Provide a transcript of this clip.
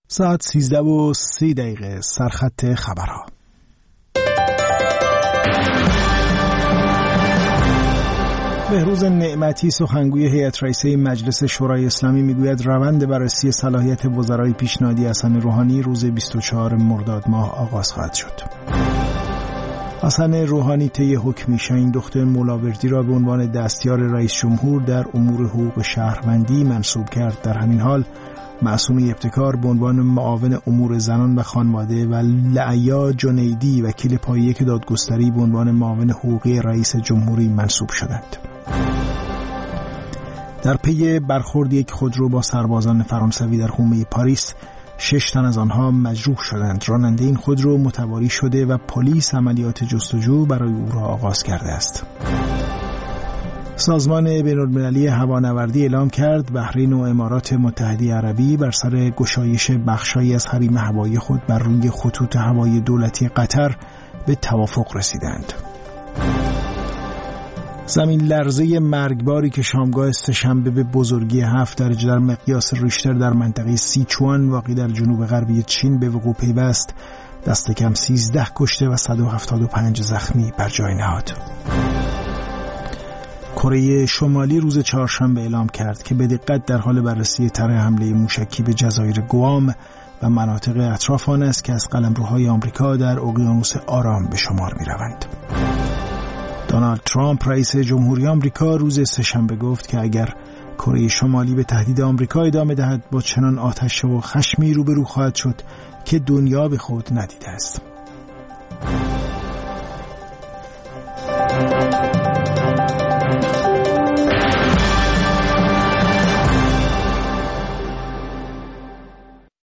ساعت 13:30 سرخط خبرها. بهروز نعمتی سخنگوی هیئت رئیسه مجلس شورای اسلامی میگوید روند بررسی صلاحیت وزرای پیشنهادی حسن روحانی روز 24 مرداد ماه آغاز خواهد شد. حسن روحانی طی حکمی شاهین دختر مولاوردی را به عنوان دستیار رئیس جمهور در امور حقوق شهروندی منصوب کرد. در همین حال معصومه ابتکار به عنوان معاون امور زنان و خانواده و لعیا جنیدی وکیل پایه دادگستری به عنوان معاون حقوقی رئیس جمهوری منصوب شدند. در پی برخورد یک خودرو با سربازان فرانسوی در حومه پاریس 6 تن از آنها مجروح شدند. راننده این خودرو متواری شده و پلیس عملیات جستجو برای او را آغاز کرده است. سازمان بین‌المللی هوانوردی اعلام کرد بحرین و امارات متحده عربی بر سر گشایش بخشایی از حریم هوایی خود بر روی خطوط هوایی دولتی قطر به توافق رسیدند. زمین لرزه مرگباری که شامگاه سه‌شنبه به بزرگی 7 درجه در مقیاس ریشتر در منطقه سیچوان واقع در جنوب غربی چین به وقوع پیوست، دست کم 13 کشته و 175 زخمی بر جای نهاد. کره شمالی روز چهارشنبه اعلام کرد که به دقت در حال بررسی طرح حمله موشکی به جزایر گوام و مناطق اطراف آن است که از قلمروهای آمریکا در اقیانوس آرام به شمار می‌روند. دونالد ترامپ رئیس جمهوری آمریکا روز سه‌شنبه گفت که اگر کره شمالی به تهدید آمریکا ادامه دهد با چنان آتش و خشمی روبرو خواهد شد که دنیا به خود ندیده است.